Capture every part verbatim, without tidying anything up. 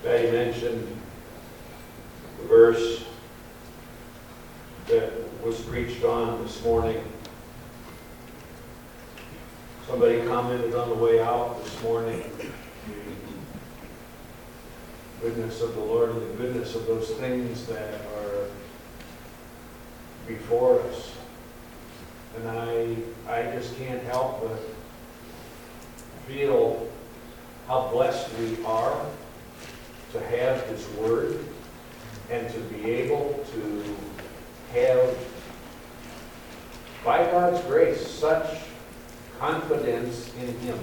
Betty mentioned the verse that was preached on this morning. Somebody commented on the way out this morning, the goodness of the Lord and the goodness of those things that are before us. And I, I just can't help but feel how blessed we are to have His Word and to be able to have, by God's grace, such confidence in Him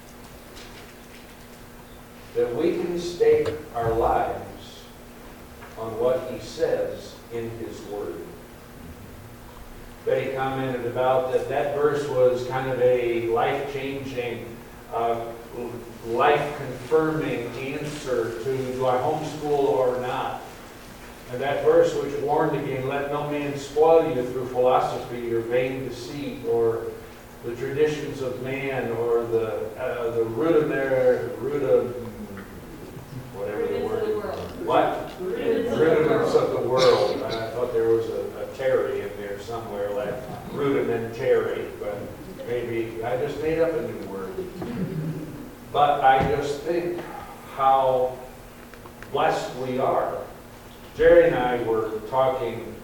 that we can stake our lives on what He says in His Word. Betty commented about that that verse was kind of a life-changing, uh, life-confirming answer to do I homeschool or not. And that verse which warned again, let no man spoil you through philosophy or vain deceit or the traditions of man or the uh, the rudimentary, root of whatever the word is. What? Rudiments of the world. I thought there was a, a Terry in there somewhere, like rudimentary, but maybe I just made up a new word. But I just think how blessed we are. Jerry and I were talking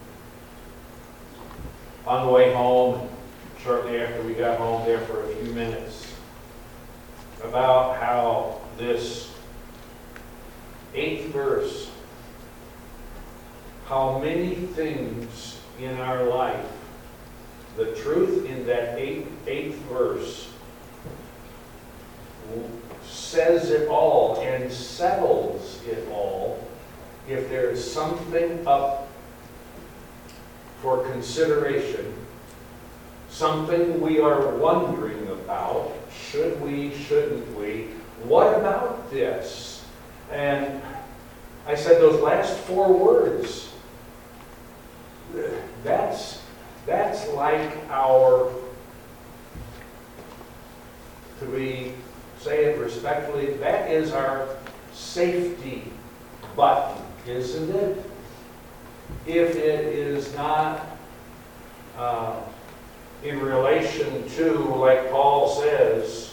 on the way home, shortly after we got home there for a few minutes, about how this eighth verse, how many things in our life, the truth in that eighth, eighth verse says it all and settles it all. If there is something up for consideration, something we are wondering about, should we, shouldn't we, what about this? And I said those last four words, that's, that's like our, to be, say it respectfully, that is our safety button, isn't it? If it is not uh, in relation to, like Paul says,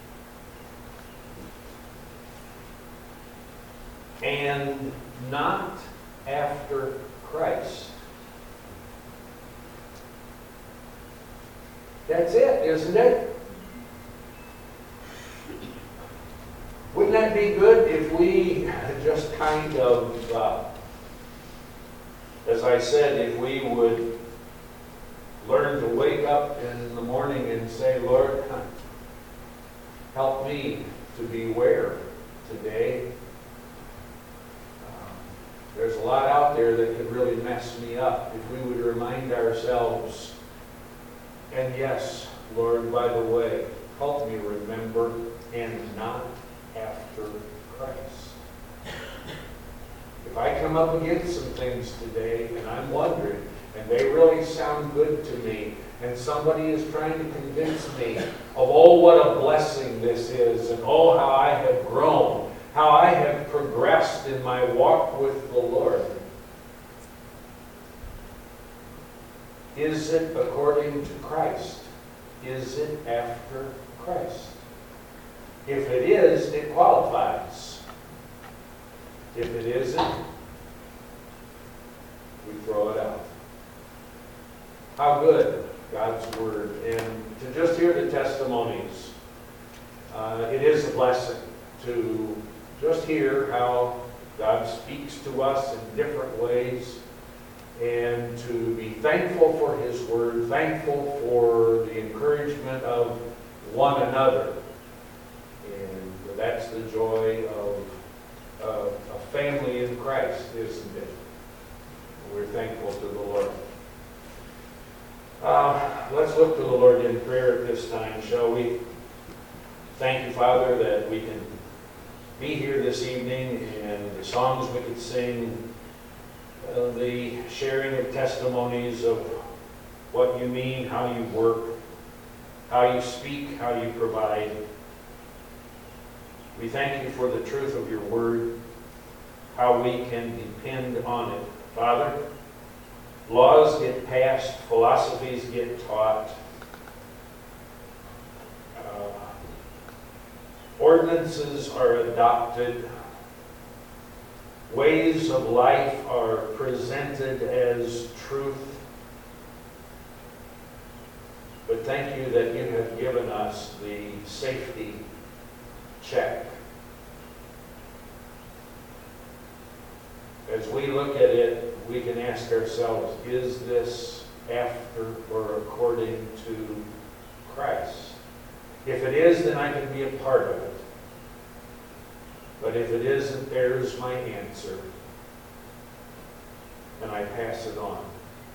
and not after Christ. That's it, isn't it? Wouldn't that be good if we just kind of, uh, as I said, if we would learn to wake up in the morning and say, Lord, help me to beware today. Um, there's a lot out there that could really mess me up if we would remind ourselves. And yes, Lord, by the way, help me remember and not after Christ. If I come up against some things today and I'm wondering, and they really sound good to me, and somebody is trying to convince me of, oh, what a blessing this is, and oh, how I have grown, how I have progressed in my walk with the Lord. Is it according to Christ? Is it after Christ? If it is, it qualifies. If it isn't, we throw it out. How good God's Word. And to just hear the testimonies, uh, it is a blessing to just hear how God speaks to us in different ways, and to be thankful for His Word, thankful for the encouragement of one another. And that's the joy of uh, a family in Christ, isn't it? We're thankful to the Lord. Uh, let's look to the Lord in prayer at this time, shall we? Thank you, Father, that we can be here this evening, and the songs we could sing, uh, the sharing of testimonies of what you mean, how you work, how you speak, how you provide. We thank you for the truth of your word. how we can depend on it. Father, laws get passed, philosophies get taught, uh, ordinances are adopted, ways of life are presented as truth. But thank you that you have given us the safety check. As we look at it, we can ask ourselves, is this after or according to Christ? If it is, then I can be a part of it. But if it isn't, there's my answer. And I pass it on.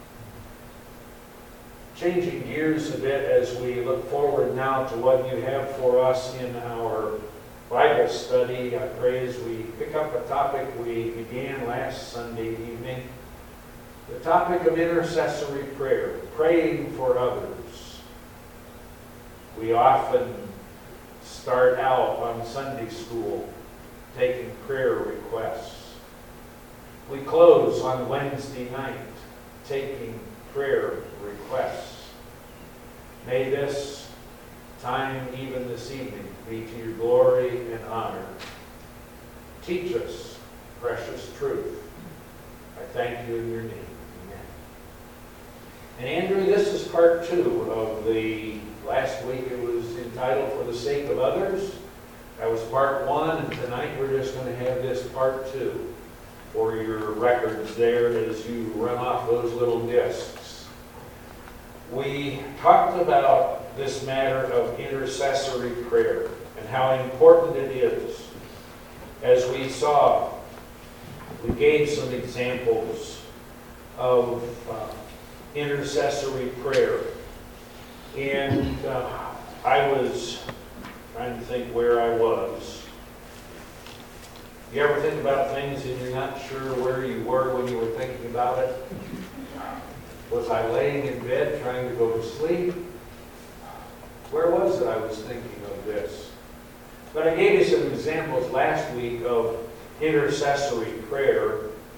Changing gears a bit as we look forward now to what you have for us in our Bible study, I pray as we pick up a topic we began last Sunday evening, the topic of intercessory prayer, praying for others. We often start out on Sunday school taking prayer requests. We close on Wednesday night taking prayer requests. May this time, even this evening, be to your glory and honor. Teach us precious truth. I thank you in your name. Amen. And Andrew, this is part two of the, last week it was entitled For the Sake of Others. That was part one, and tonight we're just going to have this part two for your records there as you run off those little discs. We talked about this matter of intercessory prayer and how important it is. As we saw, we gave some examples of uh, intercessory prayer. And uh, I was trying to think where I was. You ever think about things and you're not sure where you were when you were thinking about it? Was I laying in bed trying to go to sleep? Where was it I was thinking of this? But I gave you some examples last week of intercessory prayer.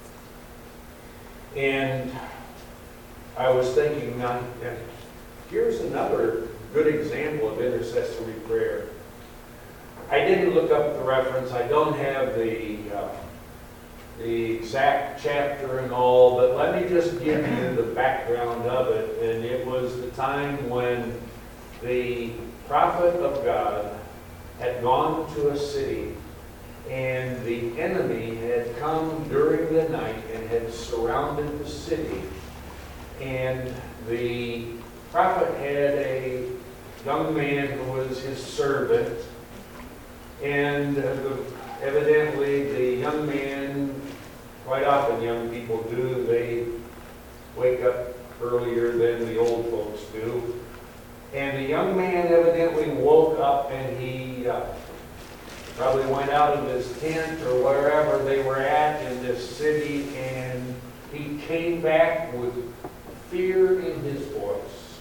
And I was thinking, now, here's another good example of intercessory prayer. I didn't look up the reference. I don't have the uh, the exact chapter and all, but let me just give you the background of it. And it was the time when the prophet of God had gone to a city, and the enemy had come during the night and had surrounded the city. And the prophet had a young man who was his servant, and uh, evidently the young man, quite often young people do, they wake up earlier than the old folks do. And the young man evidently woke up and he uh, probably went out of his tent or wherever they were at in this city, and he came back with fear in his voice.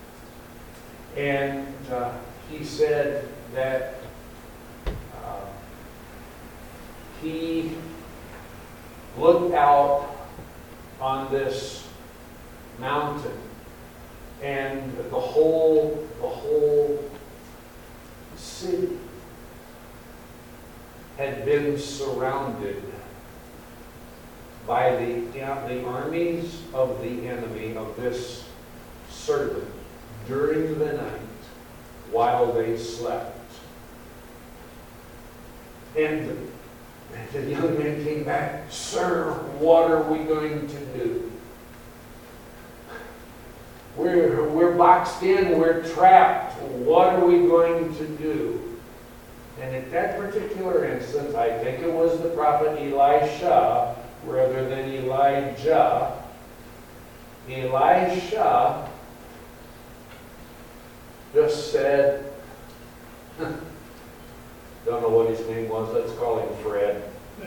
And uh, he said that uh, he looked out on this mountain, and the whole, the whole city had been surrounded by the, the armies of the enemy of this servant during the night while they slept. And the young man came back, "Sir, what are we going to do? We're, we're boxed in, we're trapped. What are we going to do?" And at that particular instance, I think it was the prophet Elisha rather than Elijah. Elisha just said, don't know what his name was, let's call him Fred.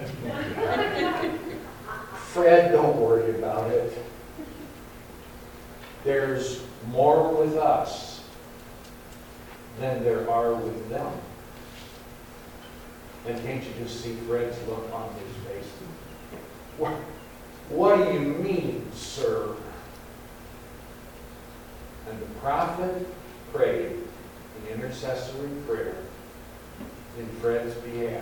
Fred, don't worry about it. There's more with us than there are with them. And can't you just see Fred's look on his face? What, what do you mean, sir? And the prophet prayed an intercessory prayer in Fred's behalf.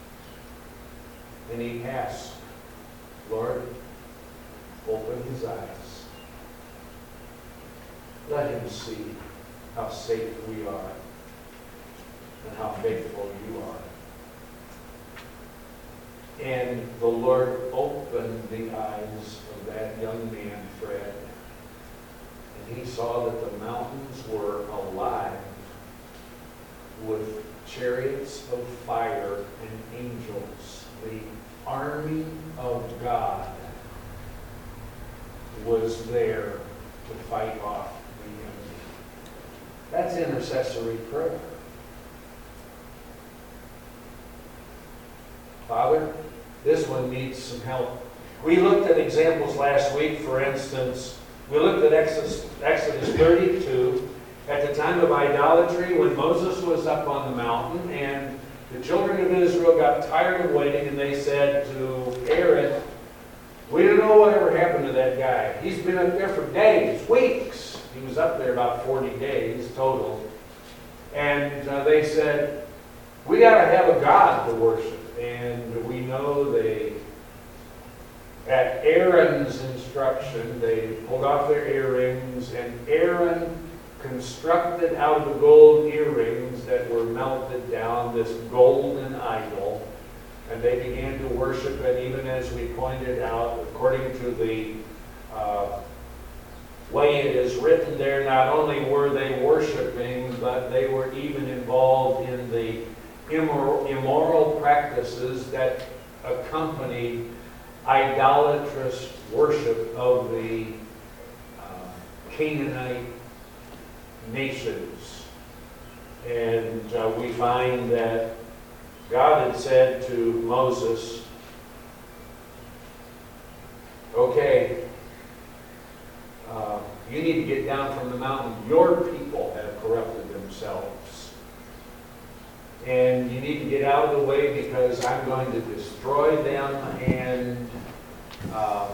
And he asked, Lord, open his eyes. Let him see how safe we are and how faithful you are. And the Lord opened the eyes of that young man, Fred, and he saw that the mountains were alive with chariots of fire and angels. The army of God was there to fight off the enemy. That's intercessory prayer. Father, this one needs some help. We looked at examples last week. For instance, we looked at Exodus, Exodus thirty-two at the time of idolatry when Moses was up on the mountain and the children of Israel got tired of waiting and they said to Aaron, we don't know whatever happened to that guy. He's been up there for days, weeks. He was up there about forty days total. And uh, they said, we got to have a God to worship. And we know they, at Aaron's instruction, they pulled off their earrings, and Aaron constructed out of the gold earrings that were melted down this golden idol, and they began to worship it, even as we pointed out, according to the uh, way it is written there, not only were they worshiping, but they were even involved in the immoral, immoral practices that accompany idolatrous worship of the uh, Canaanite nations. And uh, we find that God had said to Moses, okay, uh, you need to get down from the mountain. Your people have corrupted themselves. And you need to get out of the way because I'm going to destroy them and um,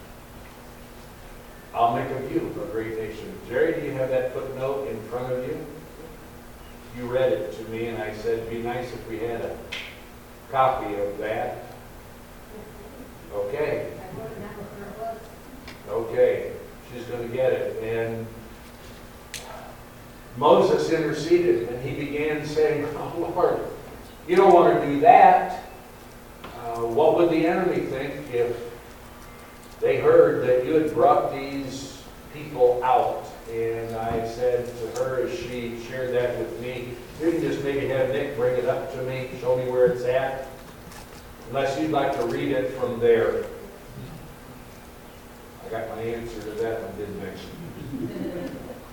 I'll make of you a great nation. Jerry, do you have that footnote in front of you? You read it to me and I said it'd be nice if we had a copy of that. Okay. Okay. She's going to get it. And Moses interceded and he began saying, oh Lord, you don't want to do that. Uh, what would the enemy think if they heard that you had brought these people out? And I said to her as she shared that with me, you can just maybe have Nick bring it up to me, show me where it's at. Unless you'd like to read it from there. I got my answer to that one, didn't I?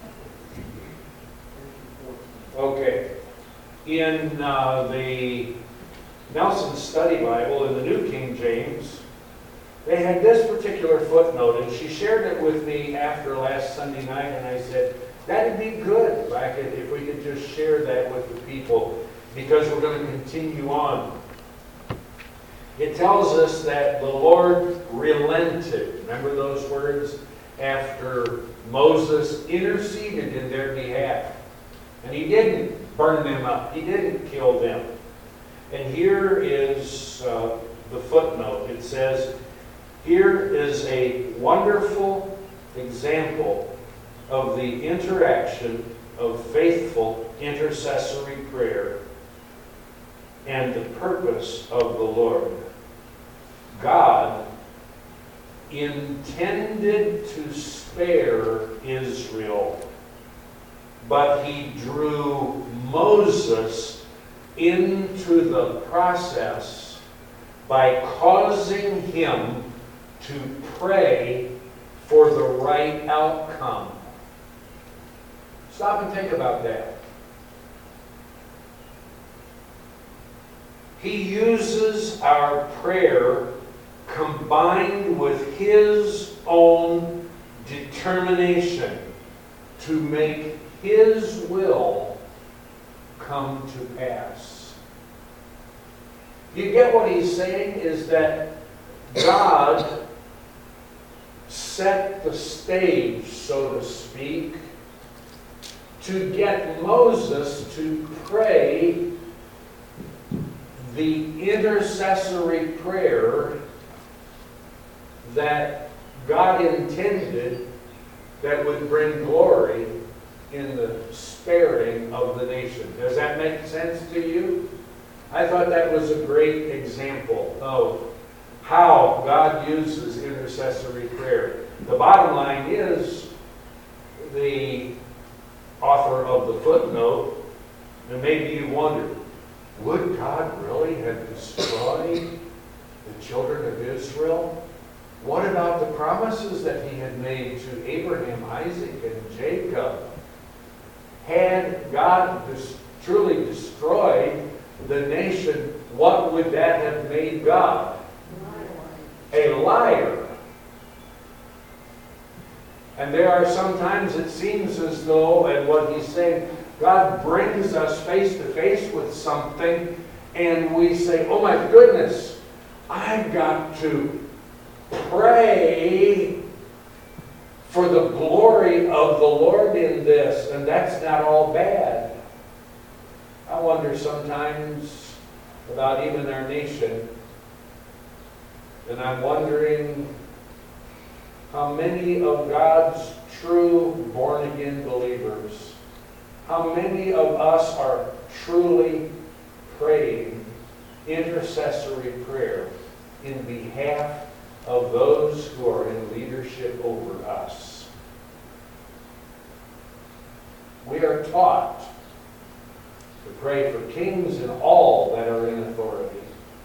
Okay. In uh, the Nelson Study Bible, in the New King James, they had this particular footnote, and she shared it with me after last Sunday night, and I said, that'd be good if, I could, if we could just share that with the people, because we're going to continue on. It tells us that the Lord relented. Remember those words? After Moses interceded in their behalf. And he didn't burn them up. He didn't kill them. And here is uh, the footnote. It says, here is a wonderful example of the interaction of faithful intercessory prayer and the purpose of the Lord. God intended to spare Israel, but he drew Moses into the process by causing him to pray for the right outcome. Stop and think about that. He uses our prayer combined with his own determination to make his will come to pass. You get what he's saying is that God set the stage, so to speak, to get Moses to pray the intercessory prayer that God intended that would bring glory in the sparing of the nation. Does that make sense to you? I thought that was a great example of how God uses intercessory prayer. The bottom line is, the author of the footnote, and maybe you wonder, would God really have destroyed the children of Israel? What about the promises that he had made to Abraham, Isaac, and Jacob? Had God dis- truly destroyed the nation, what would that have made God? A liar. And there are sometimes it seems as though, and what he's saying, God brings us face to face with something, and we say, oh my goodness, I've got to pray for the glory of the Lord in this, and that's not all bad. I wonder sometimes about even our nation, and I'm wondering how many of God's true born-again believers, how many of us are truly praying intercessory prayer in behalf of those who are in leadership over us. We are taught to pray for kings and all that are in authority.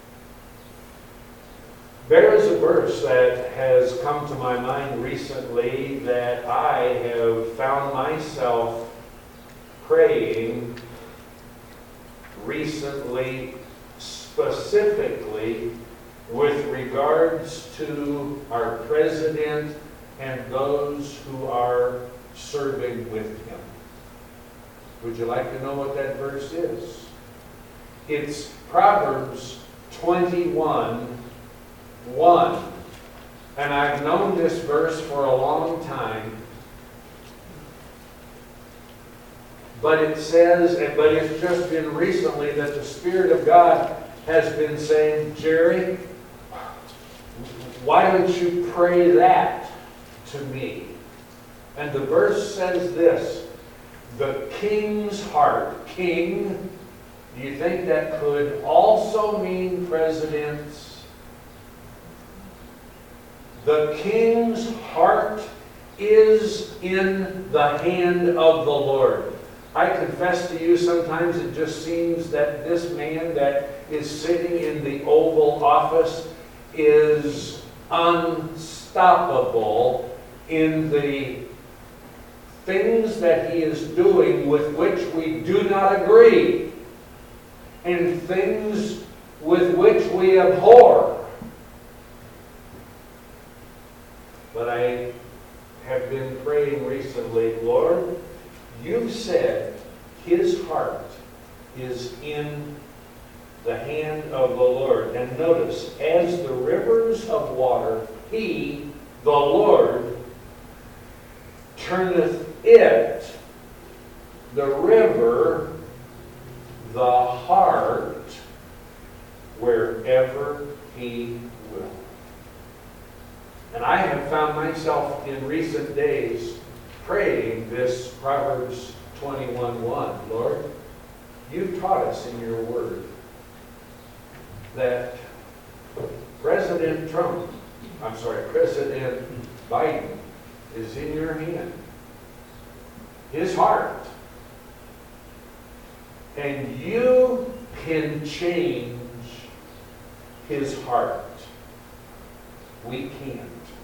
There is a verse that has come to my mind recently that I have found myself praying recently, specifically with regards to our president and those who are serving with him. Would you like to know what that verse is? It's Proverbs twenty-one, one. And I've known this verse for a long time. But it says, but it's just been recently that the Spirit of God has been saying, Jerry, why don't you pray that to me? And the verse says this, the king's heart. King, do you think that could also mean presidents? The king's heart is in the hand of the Lord. I confess to you, sometimes it just seems that this man that is sitting in the Oval Office is unstoppable in the things that he is doing with which we do not agree, and things with which we abhor. But I have been praying recently, Lord, you've said his heart is in the hand of the Lord. And notice, as the rivers of water, he, the Lord, turneth it, the river, the heart, wherever he will. And I have found myself in recent days praying this Proverbs twenty-one one. Lord, you've taught us in your word that President Trump, I'm sorry, President Biden is in your hand. His heart. And you can change his heart. We can't.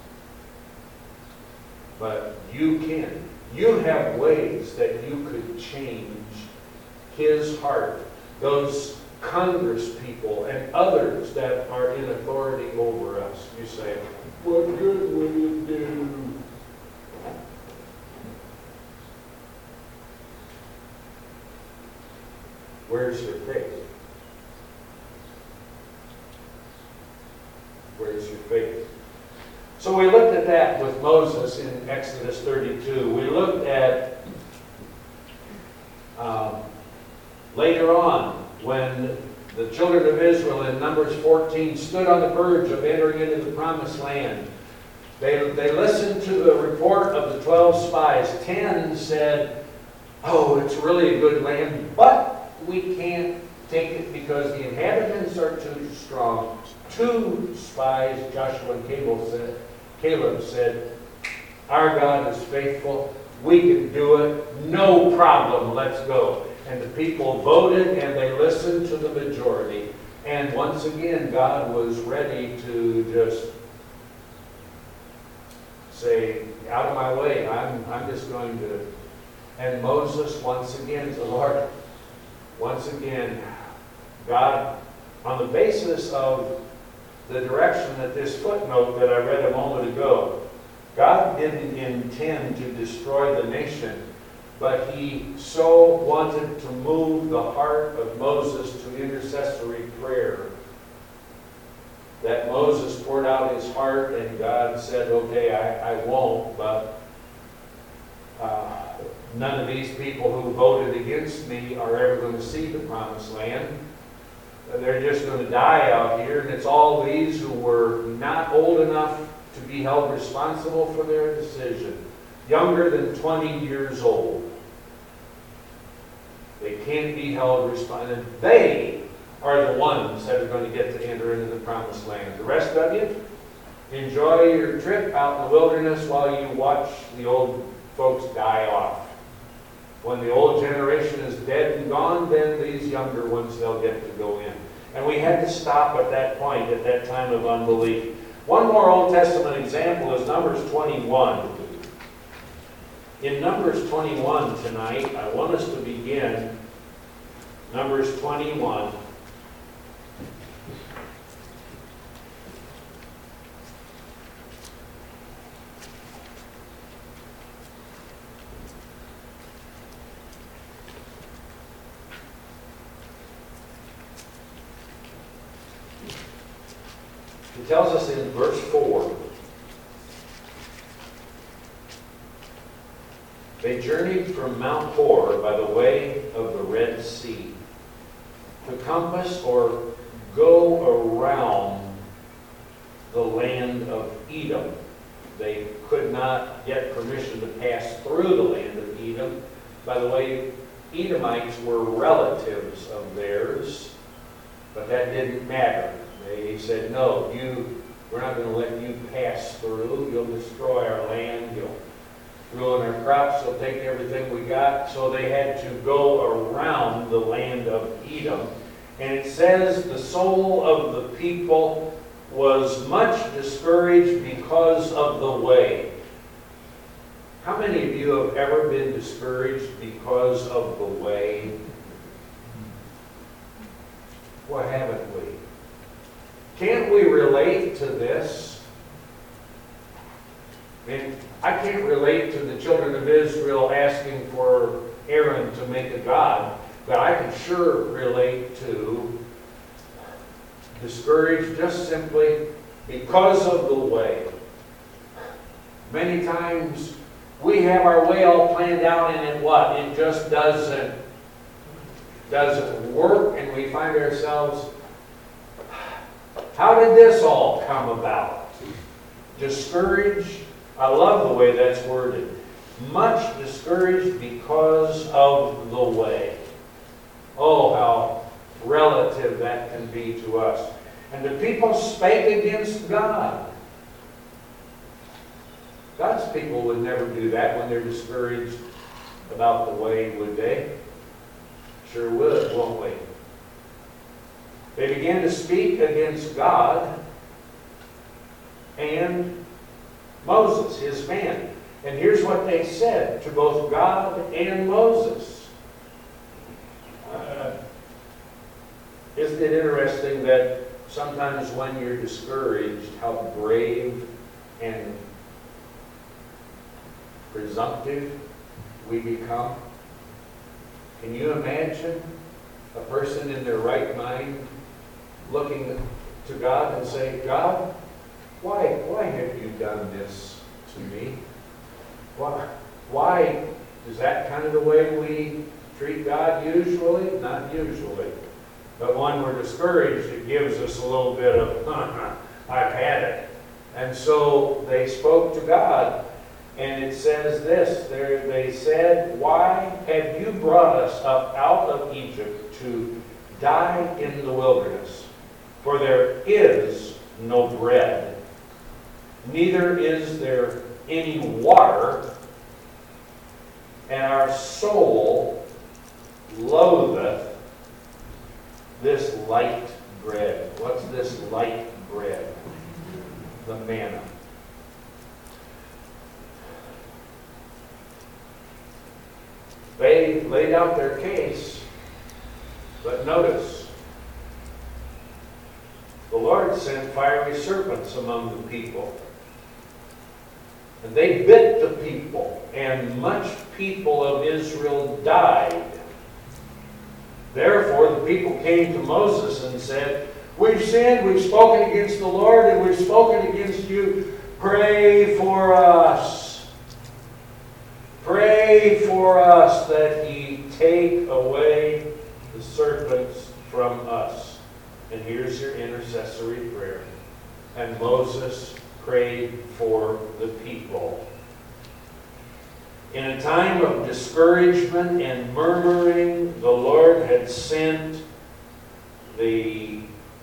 But you can. You have ways that you could change his heart. Those Congress people and others that are in authority over us. You say, what good will you do? Where's your faith? Where's your faith. So we looked at that with Moses in Exodus thirty-two. We looked at um, later on when the children of Israel in Numbers fourteen stood on the verge of entering into the promised land. They, they listened to the report of the twelve spies. Ten said, oh, it's really a good land, but we can't take it because the inhabitants are too strong. Two spies, Joshua and Caleb said, Caleb said, our God is faithful. We can do it. No problem. Let's go. And the people voted and they listened to the majority. And once again, God was ready to just say, out of my way. I'm, I'm just going to... And Moses, once again, the Lord, once again, God, on the basis of the direction that this footnote that I read a moment ago, God didn't intend to destroy the nation, but he so wanted to move the heart of Moses to intercessory prayer that Moses poured out his heart and God said, okay, I, I won't, but uh, none of these people who voted against me are ever going to see the promised land. They're just going to die out here, and it's all these who were not old enough to be held responsible for their decision, younger than twenty years old. They can't be held responsible. They are the ones that are going to get to enter into the promised land. The rest of you, enjoy your trip out in the wilderness while you watch the old folks die off. When the old generation is dead and gone, then these younger ones, they'll get to go in. And we had to stop at that point, at that time of unbelief. One more Old Testament example is Numbers twenty-one. In Numbers twenty-one tonight, I want us to begin Numbers twenty-one. It tells us in verse four, they journeyed from Mount Hor by the way of the Red Sea to compass or go around the land of Edom. They could not get permission to pass through the land of Edom. By the way, Edomites were relatives of theirs, but that didn't matter. They said, no, you, we're not going to let you pass through. You'll destroy our land. You'll ruin our crops. You'll take everything we got. So they had to go around the land of Edom. And it says the soul of the people was much discouraged because of the way. How many of you have ever been discouraged because of the way? What haven't we? Can't we relate to this? I mean, I can't relate to the children of Israel asking for Aaron to make a god, but I can sure relate to discouraged just simply because of the way. Many times we have our way all planned out and it what? It just doesn't, doesn't work, and we find ourselves, how did this all come about? Discouraged. I love the way that's worded. Much discouraged because of the way. Oh, how relative that can be to us. And the people spake against God. God's people would never do that when they're discouraged about the way, would they? Sure would, won't we? They began to speak against God and Moses, his man. And here's what they said to both God and Moses. Uh, isn't it interesting that sometimes when you're discouraged, how brave and presumptive we become? Can you imagine a person in their right mind looking to God and saying, God, why, why have you done this to me? Why, why is that kind of the way we treat God usually? Not usually. But when we're discouraged, it gives us a little bit of, I've had it. And so they spoke to God, and it says this, they said, why have you brought us up out of Egypt to die in the wilderness? For there is no bread, neither is there any water, and our soul loatheth this light bread. What's this light bread? The manna. They laid out their case, but notice, the Lord sent fiery serpents among the people. And they bit the people, and much people of Israel died. Therefore the people came to Moses and said, we've sinned, we've spoken against the Lord, and we've spoken against you. Pray for us. Pray for us that He take away the serpents from us. And here's your intercessory prayer. And Moses prayed for the people. In a time of discouragement and murmuring, the Lord had sent the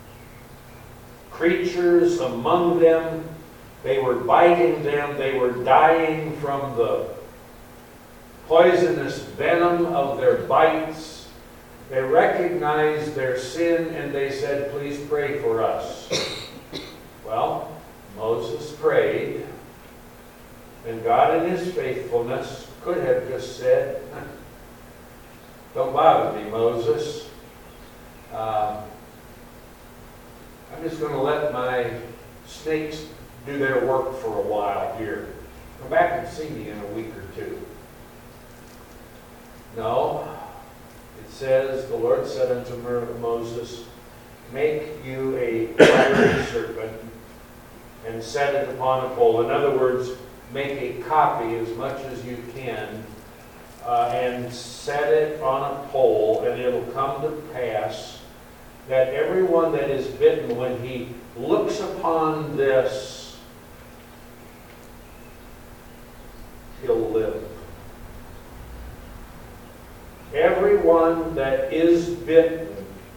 creatures among them. They were biting them. They were dying from the poisonous venom of their bites. They recognized their sin and they said, please pray for us. Well, Moses prayed, and God in His faithfulness could have just said, don't bother me, Moses. Uh, I'm just going to let my snakes do their work for a while here. Come back and see me in a week or two. No. It says, the Lord said unto Moses, make you a fiery serpent and set it upon a pole. In other words, make a copy as much as you can uh, and set it on a pole, and it'll come to pass that everyone that is bitten, when he looks upon this, he'll live. Everyone that is bitten,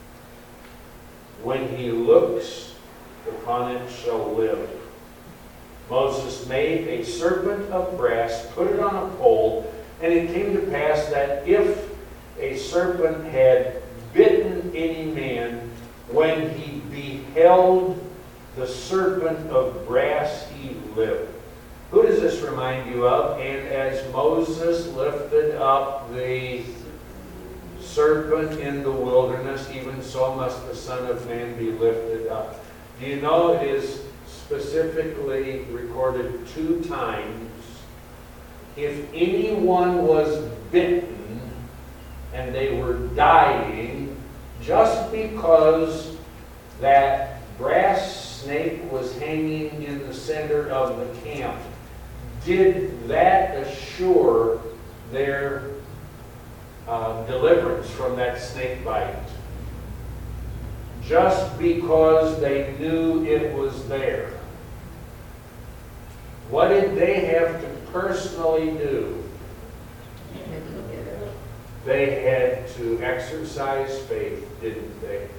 when he looks upon it, shall live. Moses made a serpent of brass, put it on a pole, and it came to pass that if a serpent had bitten any man, when he beheld the serpent of brass, he lived. Who does this remind you of? And as Moses lifted up the serpent in the wilderness, even so must the Son of Man be lifted up. Do you know it is specifically recorded two times? If anyone was bitten and they were dying, just because that brass snake was hanging in the center of the camp, did that assure their uh, deliverance from that snake bite? Just because they knew it was there. What did they have to personally do? They had to exercise faith, didn't they?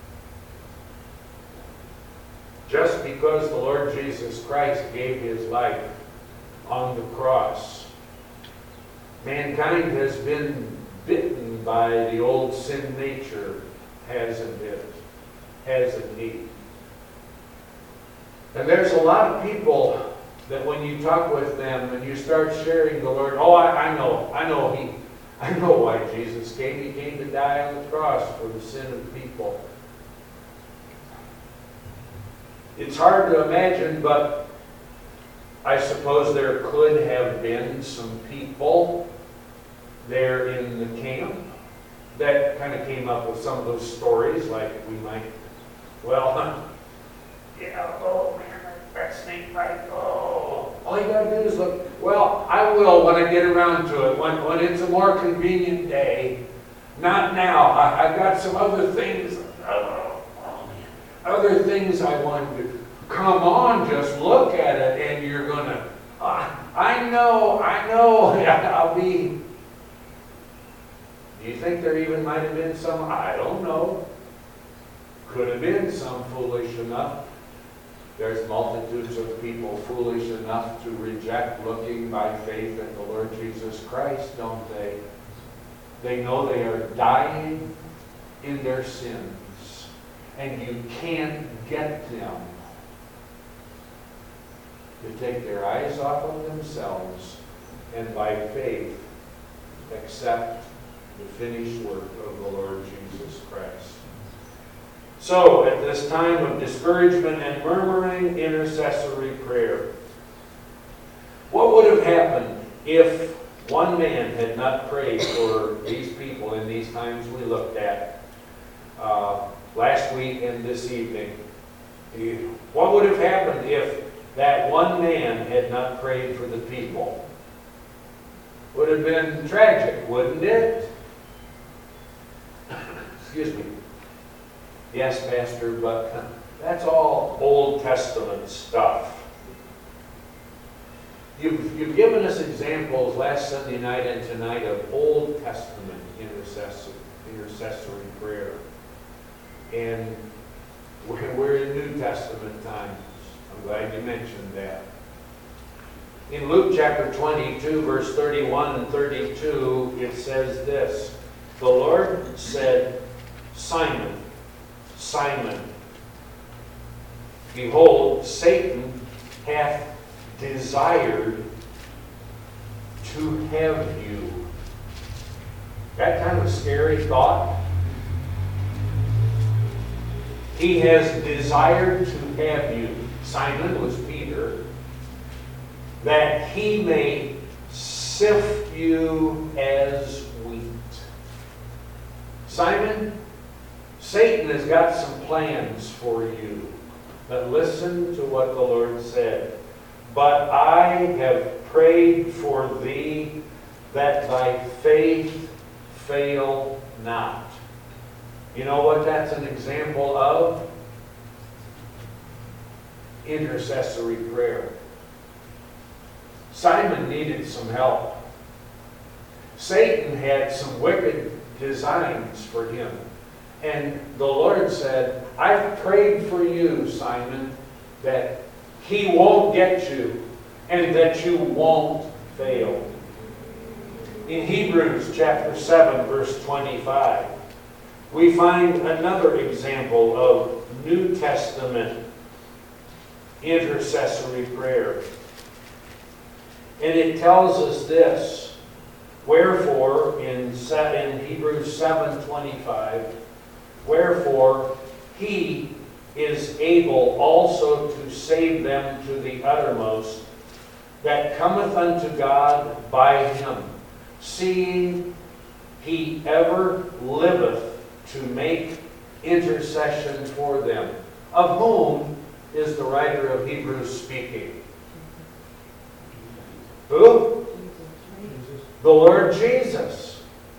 Just because the Lord Jesus Christ gave His life on the cross, mankind has been bitten by the old sin nature, hasn't it? Hasn't he? And there's a lot of people that when you talk with them and you start sharing the Lord, oh, I, I know, I know He, I know why Jesus came. He came to die on the cross for the sin of people. It's hard to imagine, but I suppose there could have been some people there in the camp that kind of came up with some of those stories, like we might, well, yeah, oh man, that snake bite, oh, all you gotta do is look. Well, I will when I get around to it, when, when it's a more convenient day. Not now. I, I've got some other things, oh, oh, other things I want to do. Come on, just look at it and you're gonna, uh, I know, I know, I'll be. Do you think there even might have been some, I don't know. Could have been some foolish enough. There's multitudes of people foolish enough to reject looking by faith at the Lord Jesus Christ, don't they? They know they are dying in their sins, and you can't get them to take their eyes off of themselves and by faith accept the finished work of the Lord Jesus Christ. So, at this time of discouragement and murmuring, intercessory prayer. What would have happened if one man had not prayed for these people in these times we looked at uh, last week and this evening? What would have happened if that one man had not prayed for the people? Would have been tragic, wouldn't it? Excuse me. Yes, Pastor, but that's all Old Testament stuff. You've, you've given us examples last Sunday night and tonight of Old Testament intercessory, intercessory prayer. And we're, we're in New Testament times. I'm glad you mentioned that. In Luke chapter twenty-two, verse thirty-one and thirty-two, it says this. The Lord said, Simon, Simon, behold, Satan hath desired to have you. That kind of scary thought. He has desired to have you. Simon was Peter, that he may sift you as wheat. Simon, Satan has got some plans for you. But listen to what the Lord said. But I have prayed for thee, that thy faith fail not. You know what that's an example of? Intercessory prayer. Simon needed some help. Satan had some wicked designs for him. And the Lord said, I've prayed for you, Simon, that he won't get you and that you won't fail. In Hebrews chapter seven, verse twenty-five, we find another example of New Testament intercessory prayer. And it tells us this, wherefore, in, in Hebrews seven twenty-five, wherefore he is able also to save them to the uttermost, that cometh unto God by him, seeing he ever liveth to make intercession for them. Of whom is the writer of Hebrews speaking? Who? The Lord Jesus.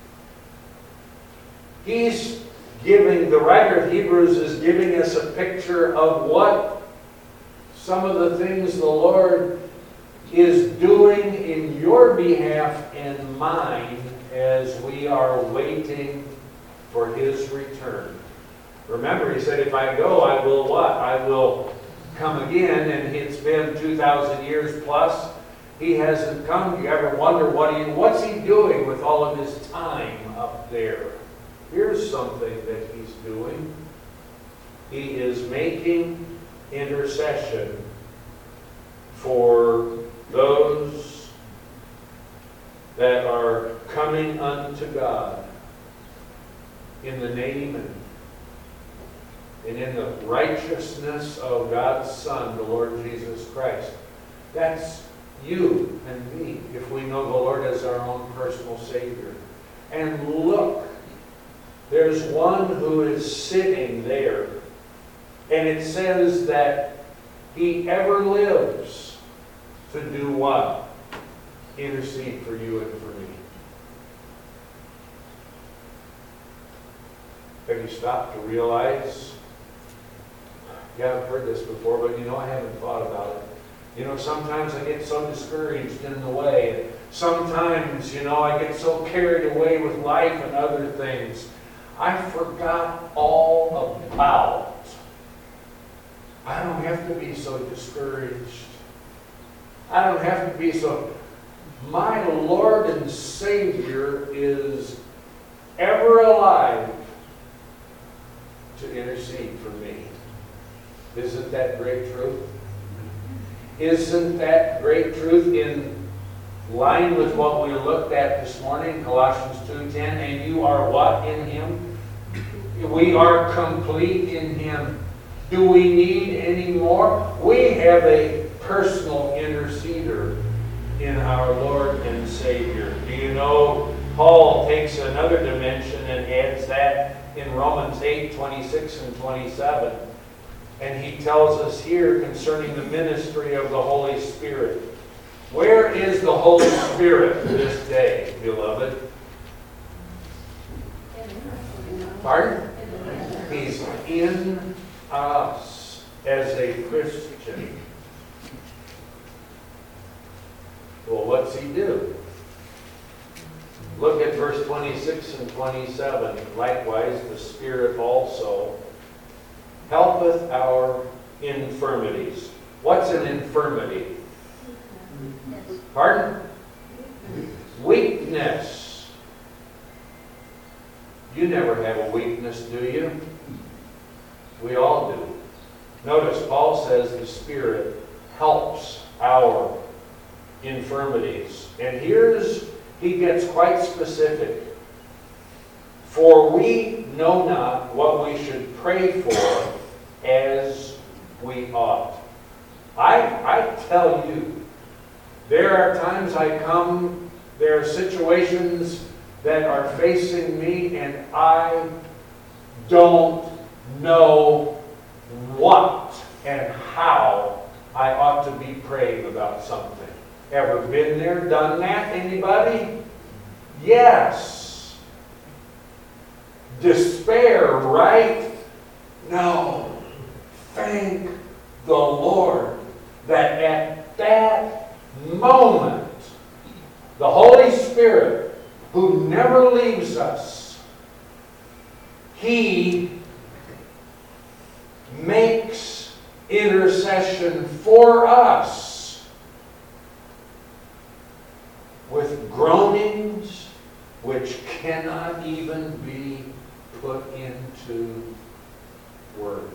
He's giving, the writer of Hebrews is giving us a picture of what some of the things the Lord is doing in your behalf and mine as we are waiting for his return. Remember, he said, if I go, I will what? I will come again, and it's been two thousand years plus. He hasn't come. You ever wonder what he, what's he doing with all of his time up there? Here's something that he's doing. He is making intercession for those that are coming unto God in the name and, and in the righteousness of God's Son, the Lord Jesus Christ. That's you and me, if we know the Lord as our own personal Savior. And look, there's one who is sitting there, and it says that He ever lives to do what? Intercede for you and for me. Have you stopped to realize? Yeah, I've heard this before, but you know, I haven't thought about it. You know, sometimes I get so discouraged in the way. Sometimes, you know, I get so carried away with life and other things. I forgot all about. I don't have to be so discouraged. I don't have to be so. My Lord and Savior is ever alive to intercede for me. Isn't that great truth? Isn't that great truth in line with what we looked at this morning, Colossians two ten? And you are what in Him? We are complete in Him. Do we need any more? We have a personal interceder in our Lord and Savior. Do you know Paul takes another dimension and adds that in Romans eight, twenty-six and twenty-seven. And he tells us here concerning the ministry of the Holy Spirit. Where is the Holy Spirit this day, beloved? Pardon? He's in us as a Christian. Well, what's he do? Look at verse twenty-six and twenty-seven. Likewise, the Spirit also helpeth our infirmities. What's an infirmity? Pardon? Weakness. You never have a weakness, do you? We all do. Notice Paul says the Spirit helps our infirmities. And here's, he gets quite specific. For we know not what we should pray for as we ought. I, I tell you, there are times I come, there are situations that are facing me, and I don't know what and how I ought to be praying about something. Ever been there, done that? Anybody? Yes. Despair, right? No. Thank the Lord that at that moment, the Holy Spirit, who never leaves us, He makes intercession for us with groanings which cannot even be put into words.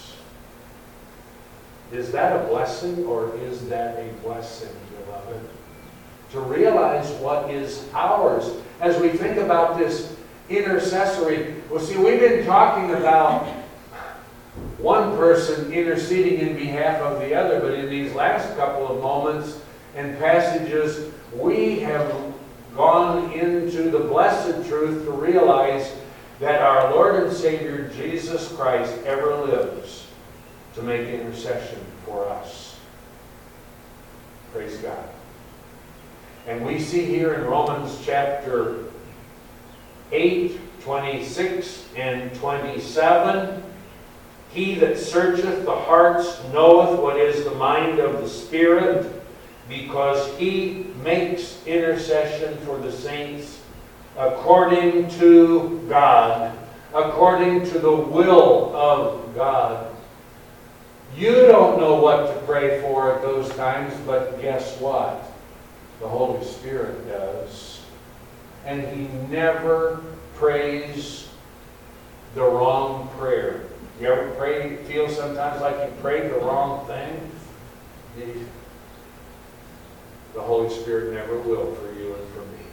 Is that a blessing, or is that a blessing, beloved? To realize what is ours as we think about this intercessory. Well, see, we've been talking about one person interceding in behalf of the other, but in these last couple of moments and passages, we have gone into the blessed truth to realize that our Lord and Savior Jesus Christ ever lives to make intercession for us. Praise God. And we see here in Romans chapter eight, twenty-six and twenty-seven, He that searcheth the hearts knoweth what is the mind of the Spirit, because He makes intercession for the saints according to God, according to the will of God. You don't know what to pray for at those times, but guess what? The Holy Spirit does. And He never prays the wrong prayer. You ever pray, feel sometimes like you prayed the wrong thing? The, the Holy Spirit never will for you and for me.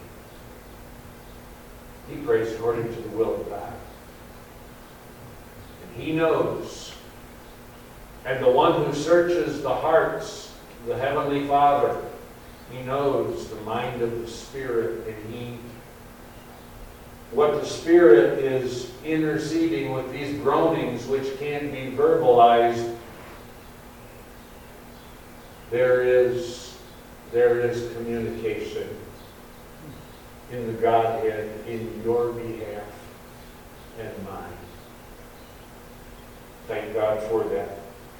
He prays according to the will of God. And He knows. And the one who searches the hearts, the Heavenly Father, He knows the mind of the Spirit, and He, what the Spirit is interceding with these groanings which can be verbalized, there is, there is communication in the Godhead in your behalf and mine. Thank God for that.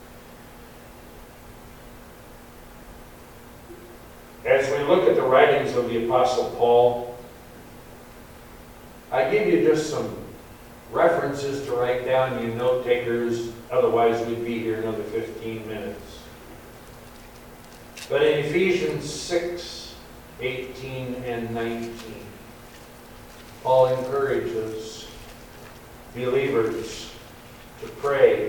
As we look at the writings of the Apostle Paul, I give you just some references to write down, you note takers, otherwise we'd be here another fifteen minutes. But in Ephesians six, eighteen and nineteen, Paul encourages believers to pray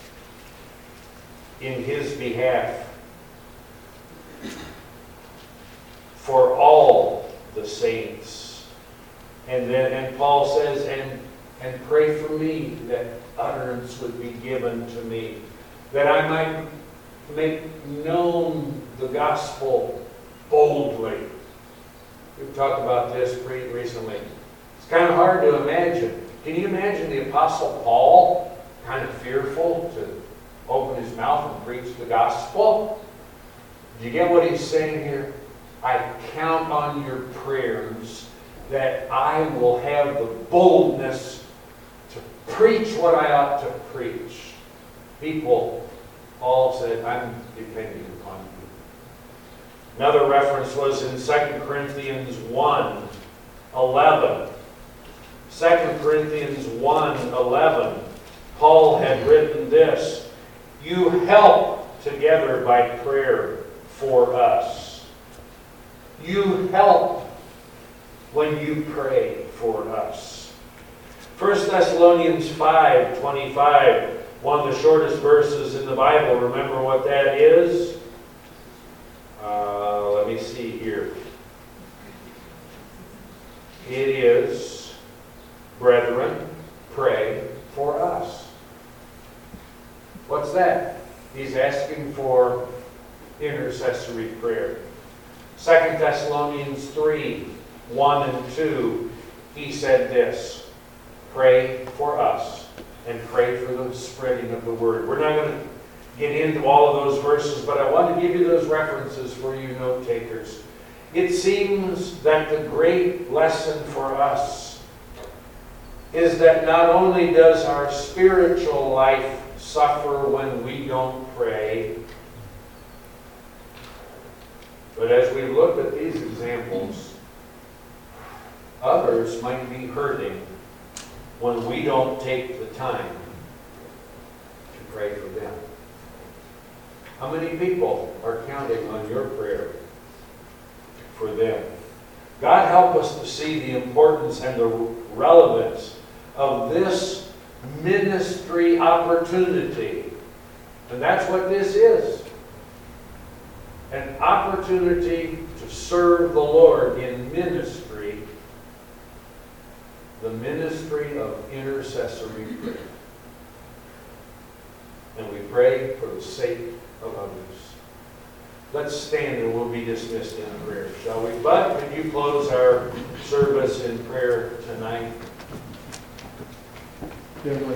in his behalf for all the saints. And then and Paul says, and, and pray for me that utterance would be given to me, that I might make known the gospel boldly. We've talked about this pretty recently. It's kind of hard to imagine. Can you imagine the Apostle Paul kind of fearful to open his mouth and preach the gospel? Do you get what he's saying here? I count on your prayers that I will have the boldness to preach what I ought to preach. People, Paul said, I'm depending upon you. Another reference was in Second Corinthians one, eleven. Second Corinthians one, eleven. Paul had written this, you help together by prayer for us. You help when you pray for us. First Thessalonians five, twenty-five, one of the shortest verses in the Bible. Remember what that is? Uh, let me see here. It is, brethren, pray for us. What's that? He's asking for intercessory prayer. Second Thessalonians three, one and two, he said this, pray for us and pray for the spreading of the word. We're not going to get into all of those verses, but I want to give you those references for you note takers. It seems that the great lesson for us is that not only does our spiritual life suffer when we don't pray, but as we look at these examples, others might be hurting when we don't take the time to pray for them. How many people are counting on your prayer for them? God help us to see the importance and the relevance of this ministry opportunity. And that's what this is. An opportunity to serve the Lord in ministry, the ministry of intercessory prayer. And we pray for the sake of others. Let's stand and we'll be dismissed in prayer, shall we? Bud, can you close our service in prayer tonight?